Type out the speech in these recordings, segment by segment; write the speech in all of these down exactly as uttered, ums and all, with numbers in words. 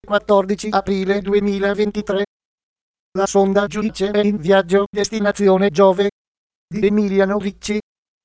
quattordici aprile duemilaventitré. La sonda Giudice è in viaggio, destinazione Giove. Di Emiliano Ricci.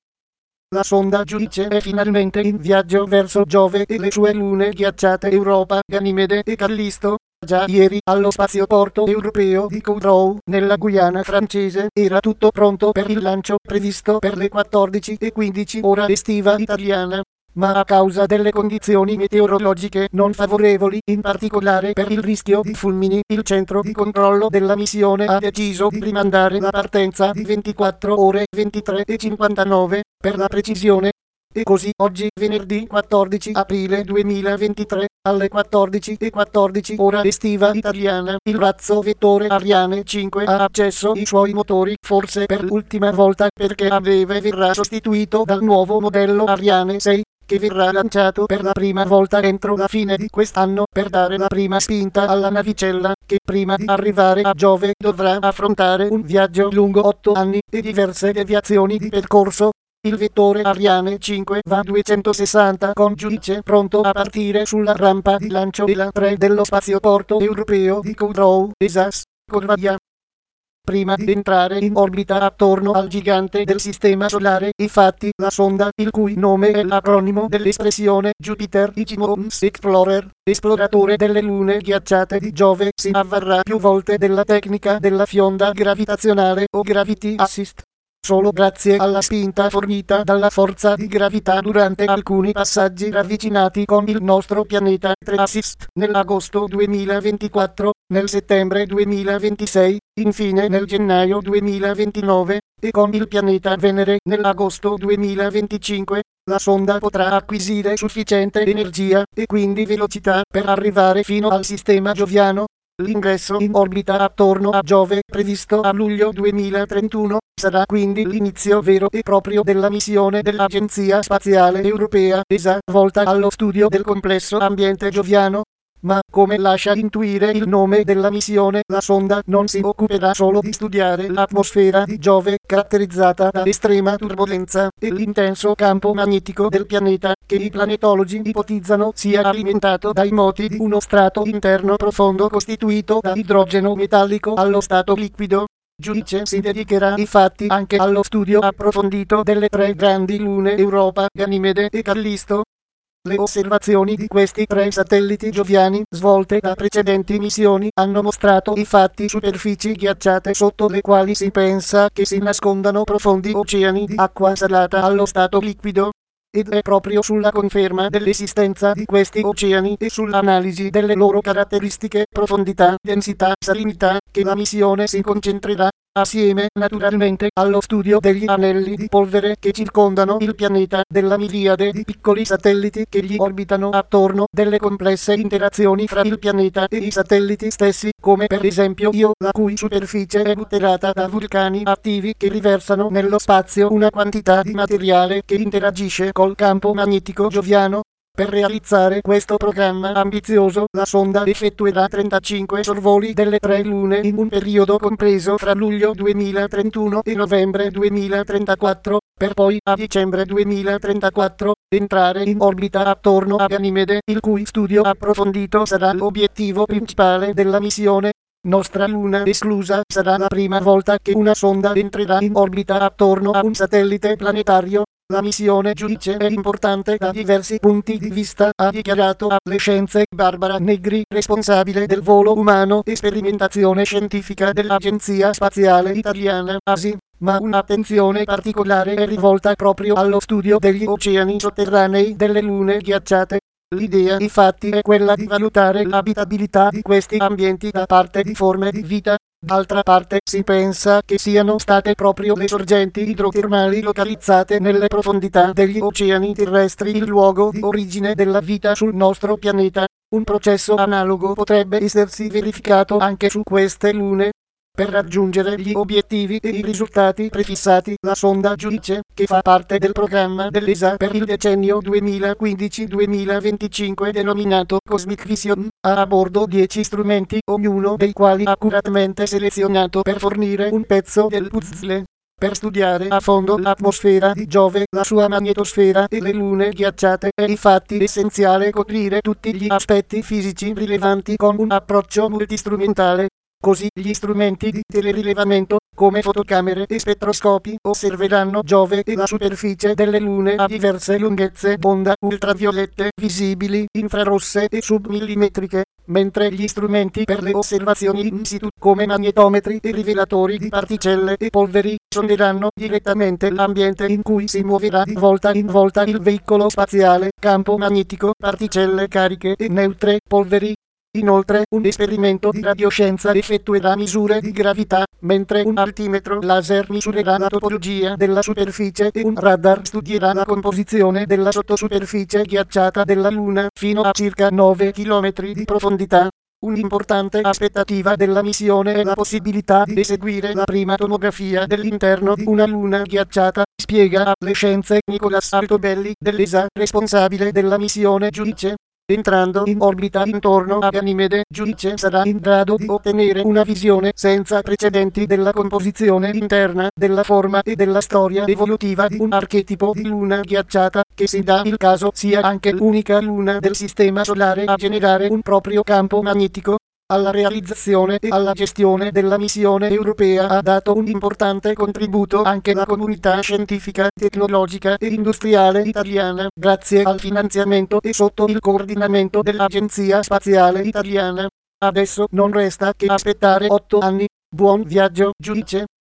La sonda Giudice è finalmente in viaggio verso Giove e le sue lune ghiacciate Europa, Ganimede e Callisto. Già ieri, allo spazioporto europeo di Kourou, nella Guyana francese, era tutto pronto per il lancio previsto per le quattordici e quindici ora estiva italiana. Ma a causa delle condizioni meteorologiche non favorevoli, in particolare per il rischio di fulmini, il centro di controllo della missione ha deciso di rimandare la partenza di ventiquattro ore ventitré e cinquantanove, per la precisione. E così oggi, venerdì quattordici aprile duemilaventitré, alle quattordici e quattordici ora estiva italiana, il razzo vettore Ariane cinque ha acceso i suoi motori, forse per l'ultima volta, perché a breve verrà sostituito dal nuovo modello Ariane sei, che verrà lanciato per la prima volta entro la fine di quest'anno per dare la prima spinta alla navicella, che prima di arrivare a Giove dovrà affrontare un viaggio lungo otto anni e diverse deviazioni di percorso. Il vettore Ariane cinque va a duecentosessanta con Giudice pronto a partire sulla rampa di lancio della tre dello spazioporto europeo di Kourou, Esas, Corvaglia. Prima di entrare in orbita attorno al gigante del sistema solare, infatti, la sonda, il cui nome è l'acronimo dell'espressione Jupiter Ichimoons Explorer, esploratore delle lune ghiacciate di Giove, si avvarrà più volte della tecnica della fionda gravitazionale o Gravity Assist. Solo grazie alla spinta fornita dalla forza di gravità durante alcuni passaggi ravvicinati con il nostro pianeta tre Assist nell'agosto duemilaventiquattro, nel settembre duemilaventisei, infine nel gennaio duemilaventinove, e con il pianeta Venere nell'agosto duemilaventicinque, la sonda potrà acquisire sufficiente energia e quindi velocità per arrivare fino al sistema gioviano. L'ingresso in orbita attorno a Giove, previsto a luglio duemilatrentuno, sarà quindi l'inizio vero e proprio della missione dell'Agenzia Spaziale Europea E S A, volta allo studio del complesso ambiente gioviano. Ma, come lascia intuire il nome della missione, la sonda non si occuperà solo di studiare l'atmosfera di Giove, caratterizzata da estrema turbolenza, e l'intenso campo magnetico del pianeta, che i planetologi ipotizzano sia alimentato dai moti di uno strato interno profondo costituito da idrogeno metallico allo stato liquido. Giudice si dedicherà infatti anche allo studio approfondito delle tre grandi lune Europa, Ganimede e Callisto. Le osservazioni di questi tre satelliti gioviani, svolte da precedenti missioni, hanno mostrato infatti superfici ghiacciate sotto le quali si pensa che si nascondano profondi oceani di acqua salata allo stato liquido. Ed è proprio sulla conferma dell'esistenza di questi oceani e sull'analisi delle loro caratteristiche, profondità, densità, salinità, che la missione si concentrerà, assieme naturalmente allo studio degli anelli di polvere che circondano il pianeta, della miriade di piccoli satelliti che gli orbitano attorno, delle complesse interazioni fra il pianeta e i satelliti stessi, come per esempio Io, la cui superficie è buterata da vulcani attivi che riversano nello spazio una quantità di materiale che interagisce col campo magnetico gioviano. Per realizzare questo programma ambizioso, la sonda effettuerà trentacinque sorvoli delle tre lune in un periodo compreso fra luglio duemilatrentuno e novembre duemilatrentaquattro, per poi, a dicembre duemilatrentaquattro, entrare in orbita attorno a Ganimede, il cui studio approfondito sarà l'obiettivo principale della missione. Nostra luna esclusa, sarà la prima volta che una sonda entrerà in orbita attorno a un satellite planetario. La missione Giudice è importante da diversi punti di vista, ha dichiarato alle Scienze Barbara Negri, responsabile del volo umano e sperimentazione scientifica dell'Agenzia Spaziale Italiana A S I, ma un'attenzione particolare è rivolta proprio allo studio degli oceani sotterranei delle lune ghiacciate. L'idea infatti è quella di valutare l'abitabilità di questi ambienti da parte di forme di vita. D'altra parte si pensa che siano state proprio le sorgenti idrotermali localizzate nelle profondità degli oceani terrestri il luogo di origine della vita sul nostro pianeta. Un processo analogo potrebbe essersi verificato anche su queste lune. Per raggiungere gli obiettivi e i risultati prefissati, la sonda Giudice, che fa parte del programma dell'E S A per il decennio duemilaquindici duemilaventicinque denominato Cosmic Vision, ha a bordo dieci strumenti, ognuno dei quali accuratamente selezionato per fornire un pezzo del puzzle. per studiare a fondo l'atmosfera di Giove, la sua magnetosfera e le lune ghiacciate. È infatti essenziale coprire tutti gli aspetti fisici rilevanti con un approccio multistrumentale. Così gli strumenti di telerilevamento, come fotocamere e spettroscopi, osserveranno Giove e la superficie delle lune a diverse lunghezze d'onda ultraviolette visibili, infrarosse e submillimetriche, mentre gli strumenti per le osservazioni in situ, come magnetometri e rivelatori di particelle e polveri, sonderanno direttamente l'ambiente in cui si muoverà di volta in volta il veicolo spaziale, campo magnetico, particelle cariche e neutre, polveri. Inoltre, un esperimento di radioscienza effettuerà misure di gravità, mentre un altimetro laser misurerà la topologia della superficie e un radar studierà la composizione della sottosuperficie ghiacciata della Luna fino a circa nove chilometri di profondità. Un'importante aspettativa della missione è la possibilità di eseguire la prima tomografia dell'interno di una luna ghiacciata, spiega alle scienze Nicolas Altobelli dell'E S A, responsabile della missione Giudice. Entrando in orbita intorno a Ganimede, Giudice sarà in grado di ottenere una visione senza precedenti della composizione interna, della forma e della storia evolutiva di un archetipo di luna ghiacciata, che si dà il caso sia anche l'unica luna del Sistema Solare a generare un proprio campo magnetico. Alla realizzazione e alla gestione della missione europea ha dato un importante contributo anche la comunità scientifica, tecnologica e industriale italiana, grazie al finanziamento e sotto il coordinamento dell'Agenzia Spaziale Italiana. Adesso non resta che aspettare otto anni. Buon viaggio, Giudice.